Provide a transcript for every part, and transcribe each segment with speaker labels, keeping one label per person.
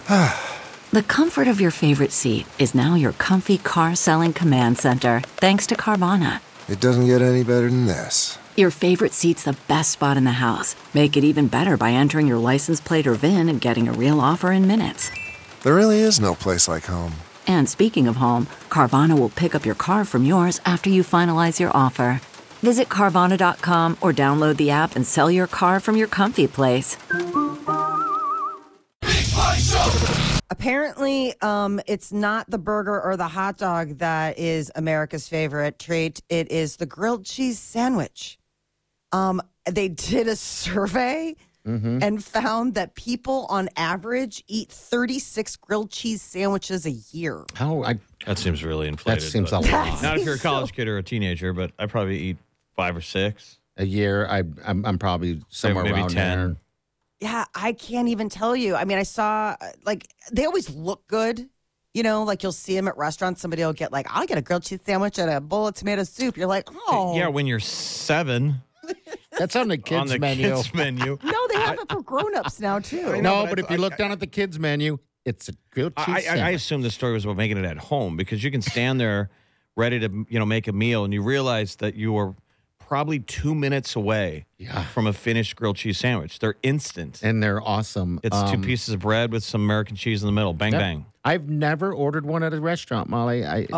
Speaker 1: The comfort of your favorite seat is now your comfy car selling command center, thanks to Carvana.
Speaker 2: It doesn't get any better than this.
Speaker 1: Your favorite seat's the best spot in the house. Make it even better by entering your license plate or VIN and getting a real offer in minutes.
Speaker 2: There really is no place like home.
Speaker 1: And speaking of home, Carvana will pick up your car from yours after you finalize your offer. Visit Carvana.com or download the app and sell your car from your comfy place.
Speaker 3: Apparently, it's not the burger or the hot dog that is America's favorite treat. It is the grilled cheese sandwich. They did a survey and found that people on average eat 36 grilled cheese sandwiches a year.
Speaker 4: That seems really inflated.
Speaker 5: That seems a lot.
Speaker 4: Not if you're a college kid or a teenager, but I probably eat 5 or 6
Speaker 5: a year. I'm probably somewhere
Speaker 4: maybe
Speaker 5: around
Speaker 4: 10.
Speaker 5: there.
Speaker 3: Yeah, I can't even tell you. I mean, I saw, they always look good. You know, like you'll see them at restaurants. Somebody will get I'll get a grilled cheese sandwich and a bowl of tomato soup. You're like, oh.
Speaker 4: Yeah, when you're 7.
Speaker 5: That's on the kids' menu.
Speaker 4: Kids menu.
Speaker 3: No, they have it for grown-ups now, too.
Speaker 5: No, but if you look down at the kids' menu, it's a grilled cheese sandwich.
Speaker 4: I assume the story was about making it at home because you can stand there ready to, make a meal and you realize that you are probably 2 minutes away from a finished grilled cheese sandwich. They're instant.
Speaker 5: And they're awesome.
Speaker 4: It's 2 pieces of bread with some American cheese in the middle. Bang, bang.
Speaker 5: I've never ordered one at a restaurant, Molly. It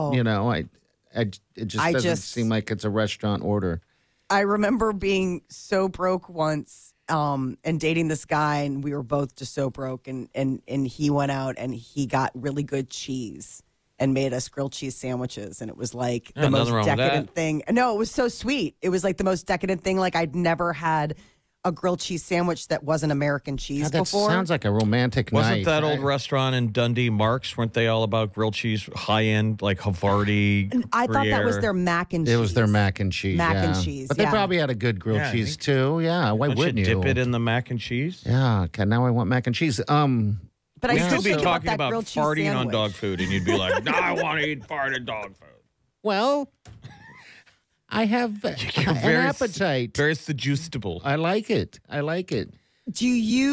Speaker 5: just doesn't seem like it's a restaurant order.
Speaker 3: I remember being so broke once and dating this guy, and we were both just so broke, and he went out and he got really good cheese and made us grilled cheese sandwiches, and it was like the most decadent thing. No, it was so sweet. It was like the most decadent thing. Like I'd never had a grilled cheese sandwich that wasn't American cheese before.
Speaker 5: Sounds like a romantic
Speaker 4: Wasn't
Speaker 5: night.
Speaker 4: that old restaurant in Dundee, Mark's? Weren't they all about grilled cheese, high-end, like Havarti,
Speaker 3: And I thought that was their mac and cheese.
Speaker 5: It was their mac and cheese.
Speaker 3: And cheese,
Speaker 5: But they probably had a good grilled cheese, too. Yeah, why wouldn't you?
Speaker 4: Dip it in the mac and cheese?
Speaker 5: Yeah, okay, now I want mac and cheese.
Speaker 3: But I still
Speaker 4: be
Speaker 3: think
Speaker 4: talking
Speaker 3: that
Speaker 4: about
Speaker 3: grilled cheese
Speaker 4: farting
Speaker 3: sandwich.
Speaker 4: on dog food, and you'd be like, "No, I want to eat farted dog food."
Speaker 5: Well, I have an appetite.
Speaker 4: Very suggestible.
Speaker 5: I like it.
Speaker 3: What do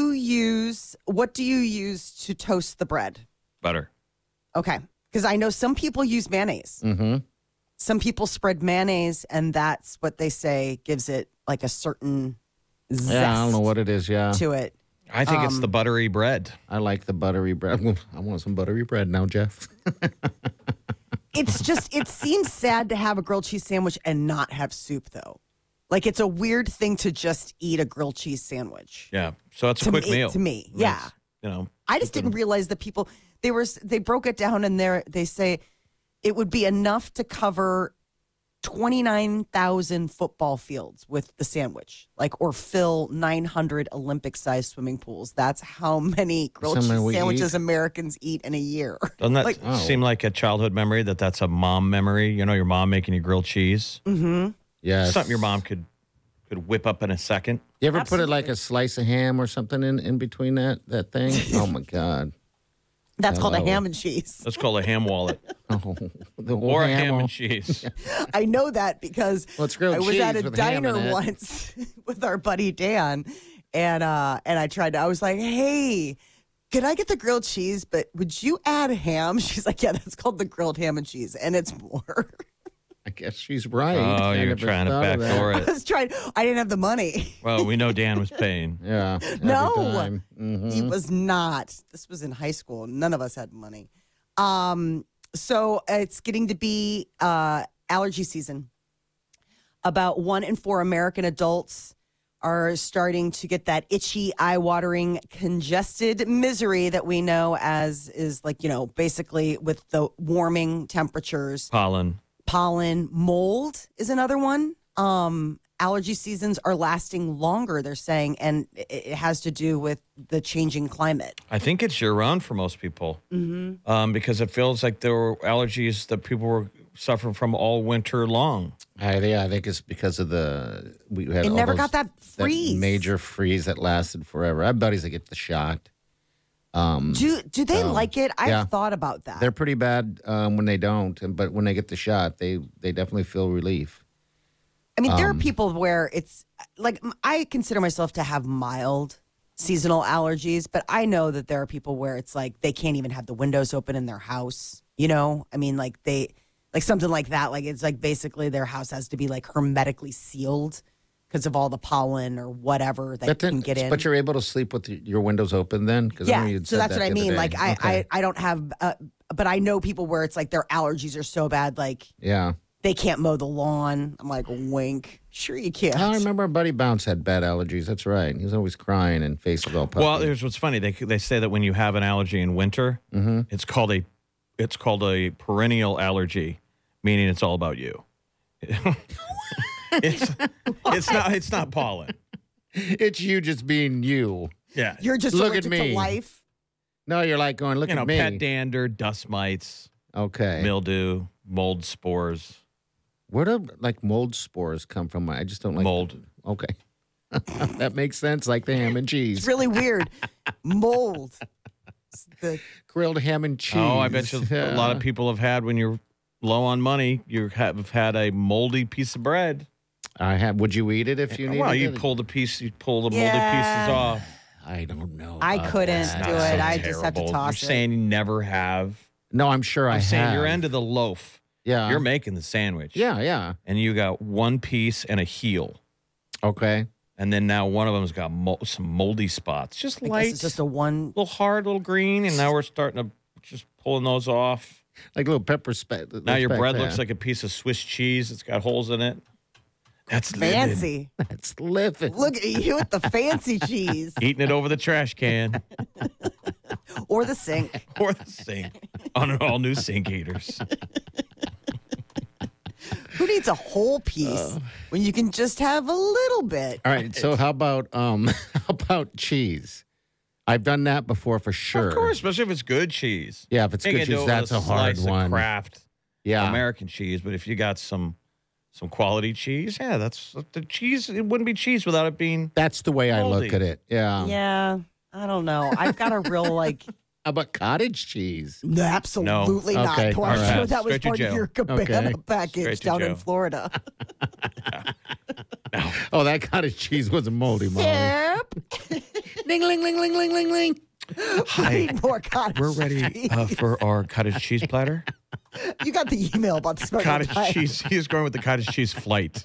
Speaker 3: you use to toast the bread?
Speaker 4: Butter.
Speaker 3: Okay. Because I know some people use mayonnaise.
Speaker 5: Mm-hmm.
Speaker 3: Some people spread mayonnaise, and that's what they say gives it like a certain zest
Speaker 5: I don't know what it is,
Speaker 3: to it.
Speaker 4: I think it's the buttery bread.
Speaker 5: I like the buttery bread. I want some buttery bread now, Jeff.
Speaker 3: It's just, it seems sad to have a grilled cheese sandwich and not have soup, though. Like, it's a weird thing to just eat a grilled cheese sandwich.
Speaker 4: Yeah. So it's a quick meal.
Speaker 3: To me, yeah. I just didn't realize that people, they broke it down and they say it would be enough to cover 29,000 football fields with the sandwich, or fill 900 Olympic-sized swimming pools. That's how many grilled cheese sandwiches Americans eat in a year.
Speaker 4: Doesn't that seem like a childhood memory? That's a mom memory. Your mom making you grilled cheese.
Speaker 3: Mm-hmm.
Speaker 5: Yeah,
Speaker 4: something your mom could whip up in a second.
Speaker 5: You ever put it like a slice of ham or something in between that thing? Oh my God.
Speaker 3: That's called a ham and cheese.
Speaker 4: That's called a ham wallet.
Speaker 5: Or
Speaker 4: a ham and cheese.
Speaker 3: I know that because I was at a diner
Speaker 5: once
Speaker 3: with our buddy Dan, and I was like, hey, can I get the grilled cheese, but would you add ham? She's like, yeah, that's called the grilled ham and cheese, and it's more.
Speaker 5: I guess she's right.
Speaker 4: Oh, you're trying to backdoor it.
Speaker 3: I didn't have the money.
Speaker 4: Well, we know Dan was paying.
Speaker 5: Yeah.
Speaker 3: No,
Speaker 5: mm-hmm.
Speaker 3: He was not. This was in high school. None of us had money. So it's getting to be allergy season. About 1 in 4 American adults are starting to get that itchy, eye-watering, congested misery that we know as is basically with the warming temperatures. Pollen, mold is another one. Allergy seasons are lasting longer, they're saying, and it has to do with the changing climate.
Speaker 4: I think it's year-round for most people because it feels like there were allergies that people were suffering from all winter long.
Speaker 5: I think it's because of we had
Speaker 3: it never got that freeze.
Speaker 5: That major freeze that lasted forever. I have buddies that get the shot.
Speaker 3: Do they like it? I've thought about that.
Speaker 5: They're pretty bad when they don't, but when they get the shot, they definitely feel relief.
Speaker 3: I mean, there are people where it's like I consider myself to have mild seasonal allergies, but I know that there are people where it's like they can't even have the windows open in their house. You know, I mean, like something like that. Like it's like basically their house has to be like hermetically sealed because of all the pollen or whatever that can get in.
Speaker 5: But you're able to sleep with your windows open then?
Speaker 3: Yeah, so that's what I mean. Like I don't have, but I know people where it's like their allergies are so bad, like they can't mow the lawn. I'm like, wink. Sure you can.
Speaker 5: I remember our buddy Bounce had bad allergies. That's right. He was always crying and face was all puffy.
Speaker 4: Well, here's what's funny. They say that when you have an allergy in winter, it's called a perennial allergy, meaning it's all about you. It's not pollen.
Speaker 5: It's you just being you.
Speaker 4: Yeah.
Speaker 3: You're just
Speaker 5: Look
Speaker 3: allergic
Speaker 5: at me.
Speaker 3: to life.
Speaker 5: No, you're like going, look at me.
Speaker 4: Pet dander, dust mites, mildew, mold spores.
Speaker 5: Where do like mold spores come from? I just don't like
Speaker 4: mold.
Speaker 5: Okay. That makes sense, like the ham and cheese.
Speaker 3: It's really weird. Mold. The
Speaker 5: grilled ham and cheese.
Speaker 4: Oh, I bet you a lot of people have had when you're low on money, you have had a moldy piece of bread.
Speaker 5: I have. Would you eat it if you needed it?
Speaker 4: Well, you pull the pieces off.
Speaker 5: I don't know.
Speaker 3: I couldn't do it.
Speaker 4: So
Speaker 3: I just have to
Speaker 4: terrible.
Speaker 3: toss it.
Speaker 4: You're saying you never have.
Speaker 5: No, I'm sure I have.
Speaker 4: I'm saying you're into the loaf.
Speaker 5: Yeah.
Speaker 4: You're making the sandwich.
Speaker 5: Yeah.
Speaker 4: And you got one piece and a heel.
Speaker 5: Okay.
Speaker 4: And then now one of them's got some moldy spots. Just light.
Speaker 3: It's just a one.
Speaker 4: Little hard, little green. And now we're starting to just pulling those off.
Speaker 5: Like little pepper speck.
Speaker 4: Now your bread looks like a piece of Swiss cheese. It's got holes in it. That's
Speaker 3: fancy.
Speaker 4: Living.
Speaker 5: That's living.
Speaker 3: Look at you with the fancy cheese.
Speaker 4: Eating it over the trash can.
Speaker 3: Or the sink.
Speaker 4: Or the sink. On an all new sink heaters.
Speaker 3: Who needs a whole piece when you can just have a little bit?
Speaker 5: All right. So how about cheese? I've done that before for sure.
Speaker 4: Of course, especially if it's good cheese.
Speaker 5: Yeah, if it's good cheese, that's a hard one.
Speaker 4: Of Kraft, American cheese. But if you got some quality cheese, that's the cheese. It wouldn't be cheese without it being.
Speaker 5: That's the way
Speaker 4: moldy.
Speaker 5: I look at it. Yeah.
Speaker 3: Yeah. I don't know. I've got a real like.
Speaker 5: How about cottage cheese?
Speaker 3: No, absolutely
Speaker 5: No.
Speaker 3: not.
Speaker 5: Okay.
Speaker 3: I'm
Speaker 5: All
Speaker 3: sure
Speaker 5: right.
Speaker 3: that was
Speaker 4: Straight to
Speaker 3: part of
Speaker 4: Joe.
Speaker 3: your cabana
Speaker 5: Okay.
Speaker 3: package
Speaker 4: Straight to
Speaker 3: down in
Speaker 4: Joe.
Speaker 3: Florida.
Speaker 5: Oh, that cottage cheese was a moldy, Molly.
Speaker 3: Yep.
Speaker 5: Ding, ling, ling, ling, ling, ling, ling.
Speaker 4: Hi.
Speaker 3: Need more cottage
Speaker 4: We're ready
Speaker 3: cheese.
Speaker 4: for our cottage cheese platter.
Speaker 3: You got the email about the special
Speaker 4: Cottage
Speaker 3: type.
Speaker 4: cheese. He is going with the cottage cheese flight.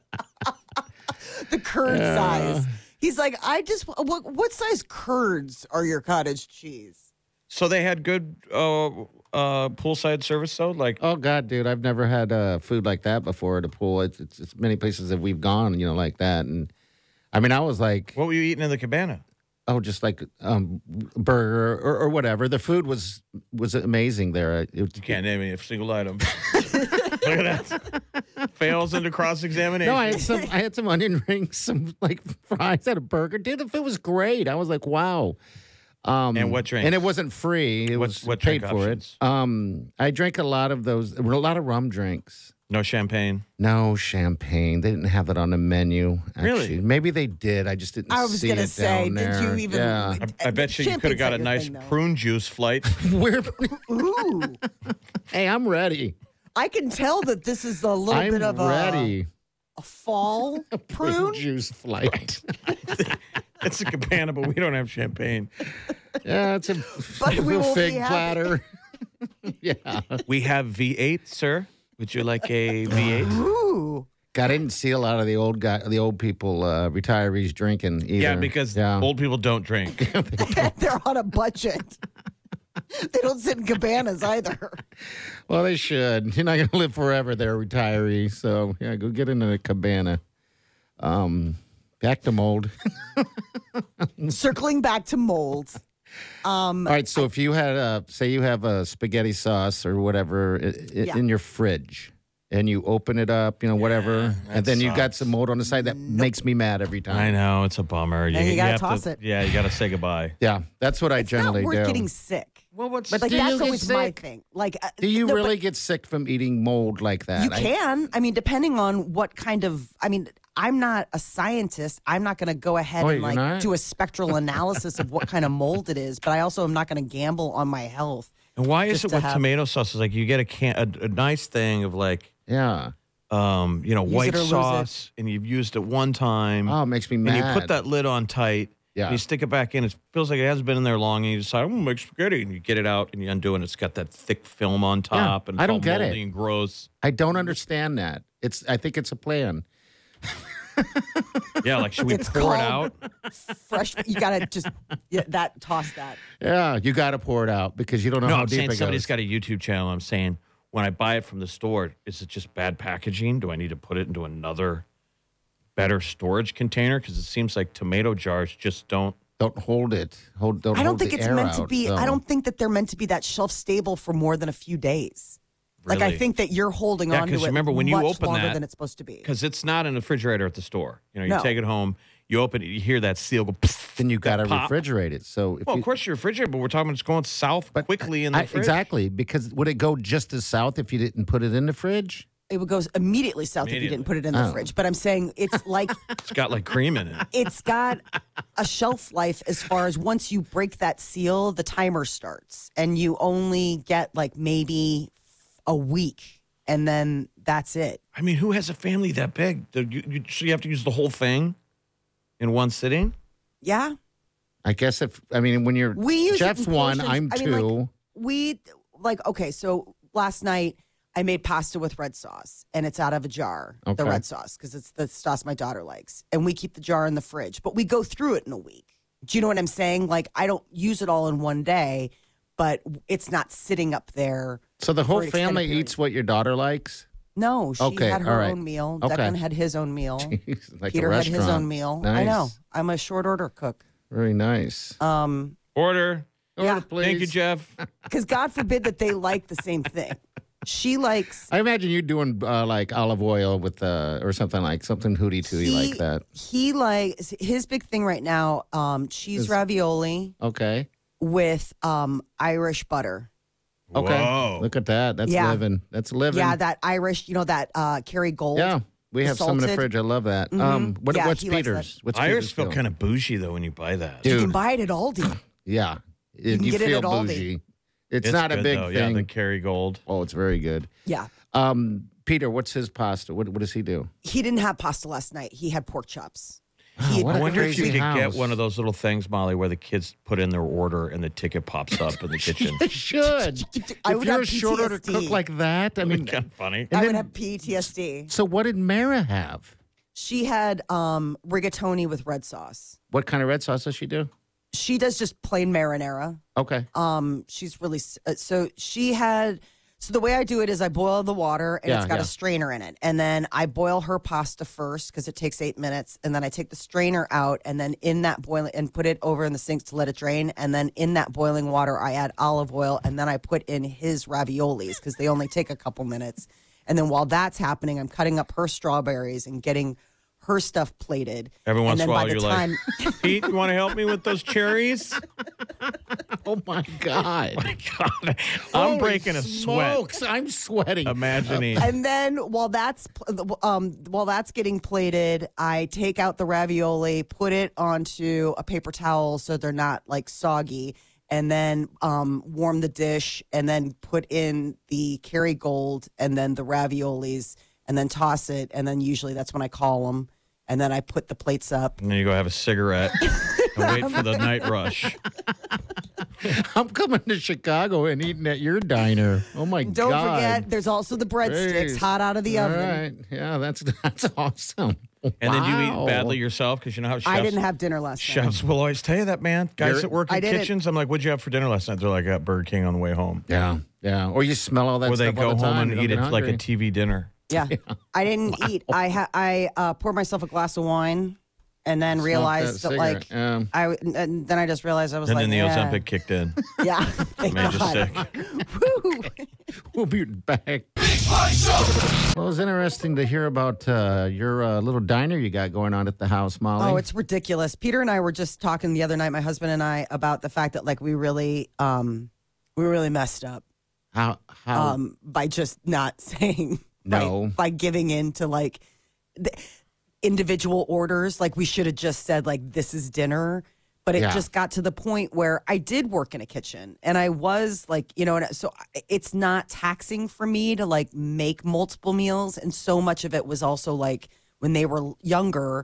Speaker 3: The curd size. He's like, what size curds are your cottage cheese?
Speaker 4: So they had good poolside service, though? Like,
Speaker 5: Oh, God, dude, I've never had food like that before at a pool. It's many places that we've gone, like that. And, I mean, I was like,
Speaker 4: what were you eating in the cabana?
Speaker 5: oh, just like burger or whatever. The food was amazing there.
Speaker 4: You can't name me a single item. Look at that. Fails into cross-examination.
Speaker 5: No, I had some onion rings, some like fries, had a burger. Dude, the food was great. I was like, wow.
Speaker 4: And what drink?
Speaker 5: And it wasn't free. It was
Speaker 4: what
Speaker 5: paid
Speaker 4: drink
Speaker 5: for
Speaker 4: options?
Speaker 5: it. I drank a lot of those. There were a lot of rum drinks.
Speaker 4: No champagne.
Speaker 5: No champagne. They didn't have it on the menu. Actually.
Speaker 4: Really?
Speaker 5: Maybe they did. I just didn't see it.
Speaker 3: I was going to say,
Speaker 5: down
Speaker 3: did
Speaker 5: there.
Speaker 3: you even?
Speaker 5: Yeah.
Speaker 4: I bet you could have got a nice prune juice flight.
Speaker 3: Ooh.
Speaker 5: Hey, I'm ready.
Speaker 3: I can tell that this is a little
Speaker 5: I'm
Speaker 3: bit of
Speaker 5: ready.
Speaker 3: a fall prune.
Speaker 5: Juice flight.
Speaker 4: It's a cabana, but we don't have champagne.
Speaker 5: Yeah, it's a
Speaker 3: But we will
Speaker 5: fig
Speaker 3: be happy.
Speaker 5: platter. Yeah.
Speaker 4: We have V8, sir. Would you like a V8?
Speaker 3: Ooh.
Speaker 5: God, I didn't see a lot of the old people, retirees drinking either.
Speaker 4: Yeah, because old people don't drink.
Speaker 3: They're on a budget. They don't sit in cabanas either.
Speaker 5: Well, they should. You're not going to live forever. They're a retiree. So, yeah, go get into the cabana. Back to mold.
Speaker 3: Circling back to mold.
Speaker 5: All right, so if you had, say you have a spaghetti sauce or whatever in your fridge, and you open it up, whatever, and then you got some mold on the side, that makes me mad every time.
Speaker 4: I know. It's a bummer.
Speaker 3: And you gotta
Speaker 4: have
Speaker 3: toss it.
Speaker 4: Yeah, you got to say goodbye.
Speaker 5: Yeah, that's what I
Speaker 3: It's
Speaker 5: generally
Speaker 3: not worth
Speaker 5: do.
Speaker 3: getting sick.
Speaker 4: Well,
Speaker 3: But like
Speaker 5: Do you
Speaker 3: that's
Speaker 5: get
Speaker 3: always my
Speaker 5: sick?
Speaker 3: thing. Like,
Speaker 5: Do you
Speaker 3: no,
Speaker 5: really
Speaker 3: but
Speaker 5: get sick from eating mold like that?
Speaker 3: You can. I mean, depending on what kind of. I mean, I'm not a scientist. I'm not going to go ahead
Speaker 5: Oh,
Speaker 3: and
Speaker 5: you're
Speaker 3: like
Speaker 5: not?
Speaker 3: do a spectral analysis of what kind of mold it is. But I also am not going to gamble on my health.
Speaker 4: And why is
Speaker 3: just
Speaker 4: it
Speaker 3: to
Speaker 4: with
Speaker 3: have-
Speaker 4: tomato sauce? Is like you get a nice thing of like,
Speaker 5: Yeah.
Speaker 3: it
Speaker 4: white
Speaker 3: or lose it.
Speaker 4: sauce, and you've used it one time.
Speaker 5: Oh, it makes me
Speaker 4: and
Speaker 5: mad.
Speaker 4: you put that lid on tight.
Speaker 5: Yeah.
Speaker 4: And you stick it back in. It feels like it hasn't been in there long, and you decide, I'm going to make spaghetti. And you get it out, and you undo it, and it's got that thick film on top. And
Speaker 5: I
Speaker 4: it's
Speaker 5: don't
Speaker 4: all
Speaker 5: get
Speaker 4: moldy
Speaker 5: it.
Speaker 4: and gross.
Speaker 5: I don't understand that. I think it's a plan.
Speaker 4: Yeah, like, should we
Speaker 3: It's
Speaker 4: pour it
Speaker 3: called-
Speaker 4: out?
Speaker 3: Fresh. You got to just toss that.
Speaker 5: Yeah, you got to pour it out because you don't know
Speaker 4: No,
Speaker 5: how
Speaker 4: I'm
Speaker 5: deep
Speaker 4: saying
Speaker 5: it
Speaker 4: somebody's
Speaker 5: goes.
Speaker 4: got a YouTube channel. I'm saying, when I buy it from the store, is it just bad packaging? Do I need to put it into another better storage container? Because it seems like tomato jars just don't.
Speaker 5: Don't hold it. Don't
Speaker 3: I don't
Speaker 5: hold
Speaker 3: think
Speaker 5: the
Speaker 3: it's
Speaker 5: air
Speaker 3: meant to
Speaker 5: out,
Speaker 3: be.
Speaker 5: so.
Speaker 3: I don't think that they're meant to be that shelf stable for more than a few days. Like, I
Speaker 4: Really?
Speaker 3: think that you're holding
Speaker 4: Yeah,
Speaker 3: on to
Speaker 4: 'cause
Speaker 3: it
Speaker 4: remember, when you
Speaker 3: much
Speaker 4: open
Speaker 3: longer
Speaker 4: that-
Speaker 3: than it's supposed to be.
Speaker 4: Because it's not in the refrigerator at the store. You know, you
Speaker 3: No.
Speaker 4: take it home, you open it, you hear that seal go. Pfft,
Speaker 5: Then you got to
Speaker 4: that pop.
Speaker 5: refrigerate it. So if
Speaker 4: Well,
Speaker 5: you,
Speaker 4: of course, you refrigerate, but we're talking about it's going south quickly in the fridge.
Speaker 5: exactly, because would it go just as south if you didn't put it in the fridge?
Speaker 3: It would go immediately south if you didn't put it in the
Speaker 5: Oh.
Speaker 3: fridge. But I'm saying it's like
Speaker 4: It's got like cream in it.
Speaker 3: it's got a shelf life as far as once you break that seal, the timer starts, and you only get like maybe a week, and then that's it.
Speaker 4: I mean, who has a family that big? So you have to use the whole thing in one sitting?
Speaker 3: Yeah,
Speaker 5: I guess when you're
Speaker 3: we use it
Speaker 5: Jeff's
Speaker 3: in
Speaker 5: one,
Speaker 3: portions.
Speaker 5: I'm
Speaker 3: I
Speaker 5: two.
Speaker 3: mean, okay. So last night I made pasta with red sauce, and it's out of a jar. The
Speaker 5: Okay.
Speaker 3: red sauce because it's the sauce my daughter likes, and we keep the jar in the fridge. But we go through it in a week. Do you know what I'm saying? Like, I don't use it all in one day, but it's not sitting up there.
Speaker 5: So the
Speaker 3: for
Speaker 5: whole
Speaker 3: an extended
Speaker 5: family
Speaker 3: period.
Speaker 5: eats what your daughter likes?
Speaker 3: No, she
Speaker 5: Okay,
Speaker 3: had her
Speaker 5: all right.
Speaker 3: own meal.
Speaker 5: Okay.
Speaker 3: Declan had his own meal.
Speaker 5: Like
Speaker 3: Peter
Speaker 5: a
Speaker 3: had his
Speaker 5: restaurant.
Speaker 3: own meal.
Speaker 5: Nice.
Speaker 3: I know. I'm a short order cook.
Speaker 5: Very nice.
Speaker 4: Order.
Speaker 3: Yeah.
Speaker 5: Please.
Speaker 4: Thank you, Jeff.
Speaker 3: Because God forbid that they like the same thing. She likes
Speaker 5: I imagine you doing like olive oil with or something hooty-tooty like that.
Speaker 3: He likes his big thing right now. Cheese ravioli
Speaker 5: Okay.
Speaker 3: with Irish butter.
Speaker 5: Okay.
Speaker 4: Whoa.
Speaker 5: Look at that. That's
Speaker 3: Yeah.
Speaker 5: living. That's living.
Speaker 3: Yeah, that Irish. That Kerry Gold.
Speaker 5: Yeah. We have some in the
Speaker 3: salted.
Speaker 5: fridge. I love that.
Speaker 3: Mhm. Yeah,
Speaker 5: What's
Speaker 3: he likes
Speaker 5: Peter's? What's
Speaker 4: Irish
Speaker 5: Peter's
Speaker 4: feel
Speaker 5: deal?
Speaker 4: kind of bougie, though, when you buy that.
Speaker 3: You
Speaker 5: Dude.
Speaker 3: can buy it at Aldi.
Speaker 5: Yeah.
Speaker 3: can get it
Speaker 5: feel
Speaker 3: at Aldi.
Speaker 5: bougie. It's
Speaker 4: It's
Speaker 5: not a
Speaker 4: good,
Speaker 5: big
Speaker 4: though. Yeah,
Speaker 5: thing.
Speaker 4: the Kerrygold.
Speaker 5: Oh, it's very good.
Speaker 3: Yeah.
Speaker 5: Peter, what's his pasta? What does he do?
Speaker 3: He didn't have pasta last night. He had pork chops.
Speaker 5: what
Speaker 4: I
Speaker 5: a
Speaker 4: wonder if you
Speaker 5: crazy
Speaker 4: could get
Speaker 5: house.
Speaker 4: one of those little things, Molly, where the kids put in their order and the ticket pops up in the kitchen.
Speaker 5: They should.
Speaker 3: I
Speaker 5: if
Speaker 3: would
Speaker 5: you're
Speaker 3: have
Speaker 5: a short order
Speaker 3: PTSD.
Speaker 5: cook like that, I mean,
Speaker 4: kind of funny.
Speaker 3: I
Speaker 5: then-
Speaker 3: would have PTSD.
Speaker 5: so what did Mara have?
Speaker 3: She had rigatoni with red sauce.
Speaker 5: What kind of red sauce does she do?
Speaker 3: She does just plain marinara.
Speaker 5: Okay.
Speaker 3: She's really so she had. So the way I do it is I boil the water and
Speaker 5: Yeah,
Speaker 3: it's got
Speaker 5: yeah.
Speaker 3: a strainer in it, and then I boil her pasta first because it takes 8 minutes, and then I take the strainer out, and then in that boiling and put it over in the sink to let it drain, and then in that boiling water I add olive oil, and then I put in his raviolis because they only take a couple minutes, and then while that's happening, I'm cutting up her strawberries and getting her stuff plated.
Speaker 4: Every once
Speaker 3: and
Speaker 4: in a
Speaker 3: then
Speaker 4: while,
Speaker 3: by the
Speaker 4: you're
Speaker 3: time,
Speaker 4: like, Pete, you want to help me with those cherries?
Speaker 5: Oh my God.
Speaker 4: God, I'm
Speaker 5: Holy
Speaker 4: breaking a sweat
Speaker 5: smokes, I'm sweating.
Speaker 4: imagining.
Speaker 3: And then while that's getting plated, I take out the ravioli, put it onto a paper towel so they're not like soggy, and then warm the dish, and then put in the Kerrygold and then the raviolis, and then toss it, and then usually that's when I call them, and then I put the plates up.
Speaker 4: And then you go have a cigarette and wait for the night rush.
Speaker 5: I'm coming to Chicago and eating at your diner. Oh my
Speaker 3: Don't
Speaker 5: God.
Speaker 3: forget, there's also the breadsticks
Speaker 5: Jeez.
Speaker 3: hot out of the
Speaker 5: All
Speaker 3: oven.
Speaker 5: right. Yeah, that's awesome.
Speaker 4: And then do you
Speaker 5: Wow.
Speaker 4: eat badly yourself? Because you know how chefs,
Speaker 3: I didn't have dinner last night.
Speaker 4: chefs will always tell you that, man. Guys
Speaker 5: You're-
Speaker 4: that work
Speaker 3: I
Speaker 4: in
Speaker 3: didn't.
Speaker 4: kitchens, I'm like, what'd you have for dinner last night? They're like, I got Burger King on the way home.
Speaker 5: Yeah, yeah. Or you smell all that
Speaker 4: Or they
Speaker 5: stuff
Speaker 4: go
Speaker 5: all the
Speaker 4: home
Speaker 5: time.
Speaker 4: and
Speaker 5: You don't
Speaker 4: eat
Speaker 5: get
Speaker 4: it like a
Speaker 5: hungry.
Speaker 4: TV dinner.
Speaker 3: Yeah. I didn't eat. I poured myself a glass of wine and then realized that,
Speaker 5: cigarette.
Speaker 3: like,
Speaker 5: Yeah.
Speaker 3: and then I just realized I was
Speaker 4: And
Speaker 3: like,
Speaker 4: then the
Speaker 3: yeah.
Speaker 4: Ozempic kicked in.
Speaker 3: Yeah. Thank
Speaker 4: Made you
Speaker 3: God.
Speaker 4: sick.
Speaker 3: Woo.
Speaker 5: We'll be back. Well, it was interesting to hear about your little diner you got going on at the house, Molly.
Speaker 3: Oh, it's ridiculous. Peter and I were just talking the other night, my husband and I, about the fact that like we really messed up
Speaker 5: how
Speaker 3: by just not saying
Speaker 5: No.
Speaker 3: by giving in to like the individual orders. Like we should have just said like this is dinner. But it
Speaker 5: Yeah.
Speaker 3: just got to the point where I did work in a kitchen and I was like, you know, and so it's not taxing for me to like make multiple meals. And so much of it was also like when they were younger,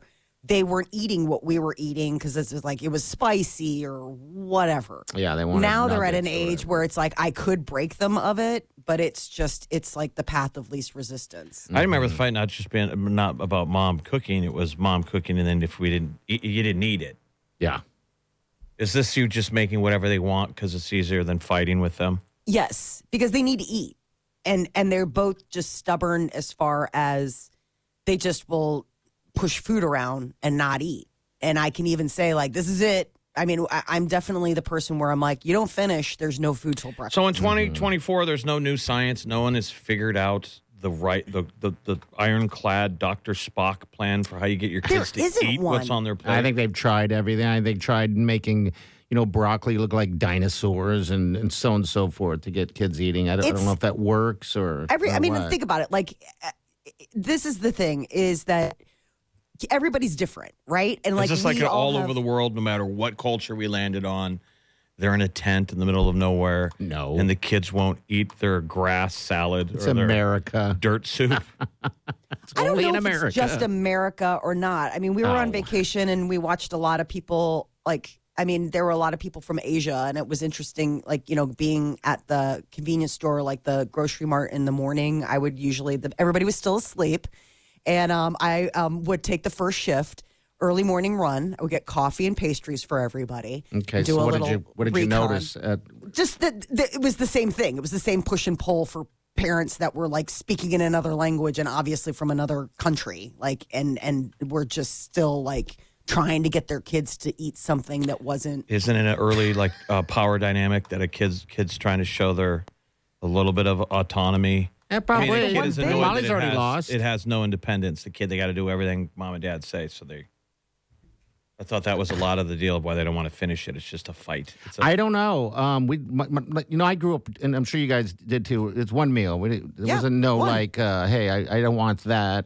Speaker 3: they weren't eating what we were eating because it was spicy or whatever.
Speaker 5: Yeah, they want.
Speaker 3: Now they're at an age where it's like I could break them of it, but it's like the path of least resistance.
Speaker 4: I remember the fight not about mom cooking. It was mom cooking, and then if we didn't, you didn't eat it.
Speaker 5: Yeah.
Speaker 4: Is this you just making whatever they want because it's easier than fighting with them?
Speaker 3: Yes, because they need to eat, and they're both just stubborn as far as they just will push food around and not eat. And I can even say, like, this is it. I mean, I'm definitely the person where I'm like, you don't finish, there's no food till breakfast.
Speaker 4: So in 2024, there's no new science. No one has figured out the ironclad Dr. Spock plan for how you get your kids to eat what's on their plate.
Speaker 5: I think they've tried everything. I think they've tried making, broccoli look like dinosaurs and so on and so forth to get kids eating. I don't know if that works or what.
Speaker 3: Think about it. Like, this is the thing is that everybody's different, right? And
Speaker 4: it's just like all over the world, no matter what culture we landed on, they're in a tent in the middle of nowhere.
Speaker 5: No.
Speaker 4: And the kids won't eat their grass salad
Speaker 5: it's
Speaker 4: or their
Speaker 5: America.
Speaker 4: Dirt soup.
Speaker 3: I don't know if it's just America or not. I mean, we were on vacation and we watched a lot of people, there were a lot of people from Asia, and it was interesting, being at the convenience store, like the grocery mart in the morning. I would usually, everybody was still asleep, and I would take the first shift, early morning run. I would get coffee and pastries for everybody.
Speaker 5: Okay, so what did you notice?
Speaker 3: Just that it was the same thing. It was the same push and pull for parents that were like speaking in another language and obviously from another country, and we're just still trying to get their kids to eat something that wasn't.
Speaker 4: Isn't it an early power dynamic that a kids trying to show a little bit of autonomy?
Speaker 5: Yeah, probably.
Speaker 4: I mean, the kid is annoyed
Speaker 5: Molly's already lost.
Speaker 4: It has no independence. The kid, they got to do everything mom and dad say. So I thought that was a lot of the deal of why they don't want to finish it. It's just a fight.
Speaker 5: I don't know. I grew up, and I'm sure you guys did too. It's one meal. There wasn't no hey, I don't want that.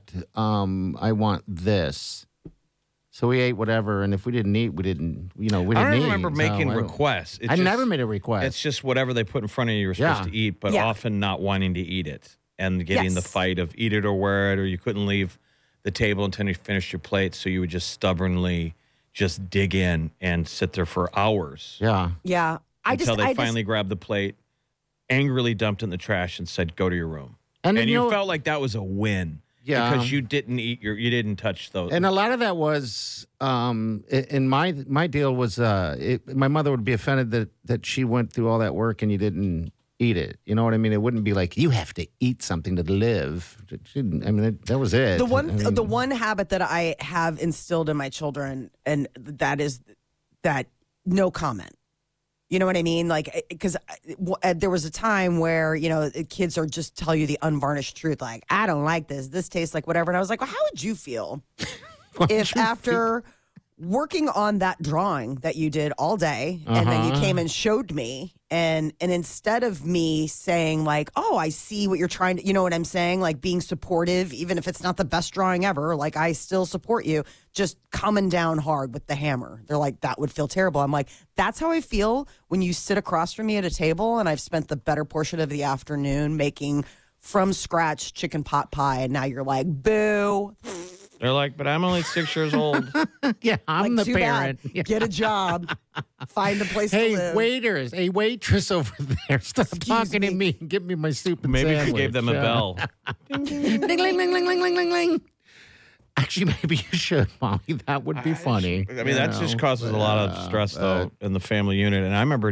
Speaker 5: I want this. So we ate whatever, and if we didn't eat, we didn't. We didn't eat.
Speaker 4: I don't remember making requests.
Speaker 5: I never made a request.
Speaker 4: It's just whatever they put in front of you, you were supposed to eat, but often not wanting to eat it and getting the fight of eat it or wear it, or you couldn't leave the table until you finished your plate, so you would just stubbornly just dig in and sit there for hours.
Speaker 5: Yeah.
Speaker 3: Yeah.
Speaker 4: Until they finally grabbed the plate, angrily dumped it in the trash, and said, "Go to your room." And you felt like that was a win. Yeah, because you didn't eat you didn't touch those.
Speaker 5: And a lot of that was, in my deal was, my mother would be offended that she went through all that work and you didn't eat it. You know what I mean? It wouldn't be like you have to eat something to live. That was it.
Speaker 3: The one habit that I have instilled in my children, and that is that no comment. You know what I mean? Because there was a time where, kids are just tell you the unvarnished truth. Like, I don't like this. This tastes like whatever. And I was like, well, how would you feel if after working on that drawing that you did all day and then you came and showed me and instead of me saying like, oh, I see what you're trying to, you know what I'm saying? Like being supportive, even if it's not the best drawing ever, like I still support you, just coming down hard with the hammer. They're like, that would feel terrible. I'm like, that's how I feel when you sit across from me at a table and I've spent the better portion of the afternoon making from scratch chicken pot pie. And now you're like, boo.
Speaker 4: They're like, but I'm only 6 years old.
Speaker 5: Yeah, I'm the parent.
Speaker 3: Yeah. Get a job. Find a place to live.
Speaker 5: Hey, waiters. Hey, waitress over there. Stop talking to me and give me my soup and
Speaker 4: maybe
Speaker 5: sandwich.
Speaker 4: if you gave them a bell.
Speaker 5: Ding, ding, ling, ling, ling, ling, ling, ling, ling. Actually, maybe you should, Molly. That would be funny.
Speaker 4: I mean, that just causes a lot of stress, though, in the family unit. And I remember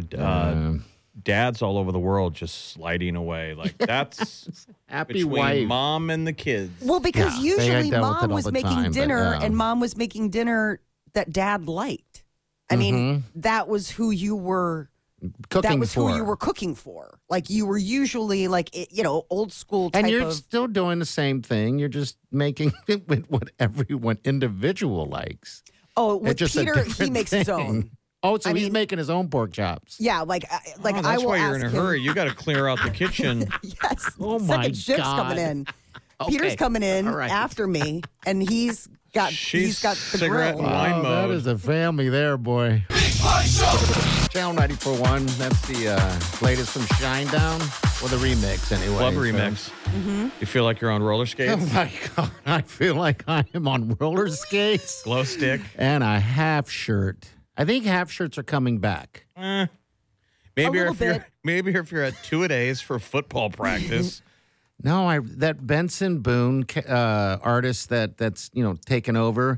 Speaker 4: dads all over the world just sliding away. Like, that's
Speaker 5: happy
Speaker 4: between
Speaker 5: wife.
Speaker 4: Mom and the kids.
Speaker 3: Well, because usually mom was making dinner and mom was making dinner that dad liked. I mean, that was who you were
Speaker 5: cooking
Speaker 3: who you were cooking for. Like, you were usually old school type
Speaker 5: and you're still doing the same thing. You're just making it with what everyone individual likes.
Speaker 3: Oh, with Peter, he makes his own.
Speaker 5: Oh, so he's making his own pork chops.
Speaker 3: Yeah, that's
Speaker 4: I will why you're in a hurry. You got to clear out the kitchen.
Speaker 3: Yes.
Speaker 5: Oh my
Speaker 3: Second shift's coming in.
Speaker 5: Okay.
Speaker 3: Peter's coming in after me, and he's got the
Speaker 4: cigarette
Speaker 3: grill.
Speaker 4: and wine mode.
Speaker 5: That is a family there, boy. Channel 94.1. That's the latest from Shinedown. Or the remix, anyway.
Speaker 4: Club remix.
Speaker 3: Mm-hmm.
Speaker 4: You feel like you're on roller skates?
Speaker 5: Oh, my God. I feel like I am on roller skates.
Speaker 4: Glow stick.
Speaker 5: And a half shirt. I think half shirts are coming back.
Speaker 4: Maybe if you're at two-a-days for football practice.
Speaker 5: No, that Benson Boone artist that's taken over.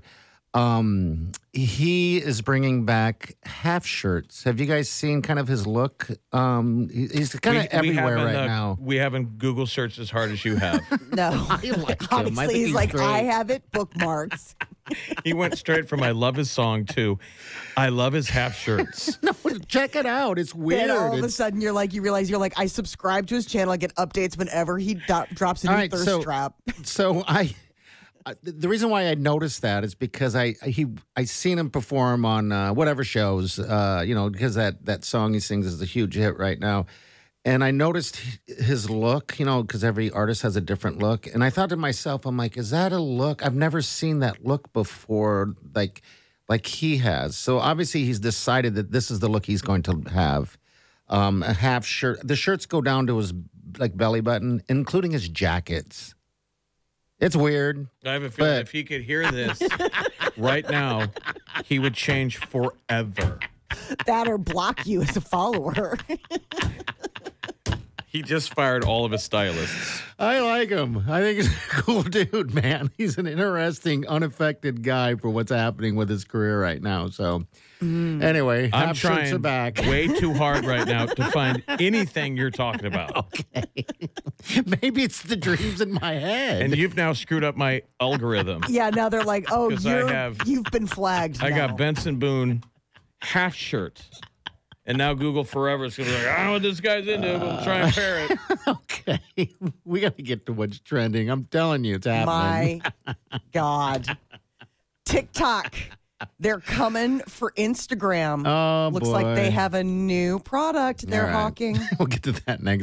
Speaker 5: He is bringing back half shirts. Have you guys seen kind of his look? He's kind of everywhere right now.
Speaker 4: We haven't Google searched as hard as you have.
Speaker 3: No.
Speaker 5: I like him.
Speaker 3: Obviously, he's like,
Speaker 5: great.
Speaker 3: I have it bookmarked.
Speaker 4: He went straight from I love his song to I love his half shirts.
Speaker 5: No, check it out. It's weird.
Speaker 3: Then all of a sudden, you realize I subscribe to his channel. I get updates whenever he drops a new thirst trap.
Speaker 5: So the reason why I noticed that is because I seen him perform on whatever shows, because that song he sings is a huge hit right now. And I noticed his look, because every artist has a different look. And I thought to myself, I'm like, is that a look? I've never seen that look before, like he has. So obviously he's decided that this is the look he's going to have. A half shirt. The shirts go down to his belly button, including his jackets. It's weird.
Speaker 4: I have a feeling if he could hear this right now, he would change forever.
Speaker 3: That or block you as a follower.
Speaker 4: He just fired all of his stylists.
Speaker 5: I like him. I think he's a cool dude, man. He's an interesting, unaffected guy for what's happening with his career right now. So, anyway,
Speaker 4: I'm
Speaker 5: half shirts
Speaker 4: trying
Speaker 5: are back.
Speaker 4: way too hard right now to find anything you're talking about.
Speaker 5: Okay. Maybe it's the dreams in my head.
Speaker 4: And you've now screwed up my algorithm.
Speaker 3: Yeah, now they're like, oh, you've been flagged.
Speaker 4: I
Speaker 3: now.
Speaker 4: got Benson Boone half shirt. And now Google forever is going to be like, I don't know what this guy's into. We'll try and pair it.
Speaker 5: Okay. We got to get to what's trending. I'm telling you, it's happening.
Speaker 3: My God. TikTok. They're coming for Instagram.
Speaker 5: Oh,
Speaker 3: Looks
Speaker 5: boy.
Speaker 3: like they have a new product they're
Speaker 5: All right.
Speaker 3: hawking.
Speaker 5: We'll get to that next.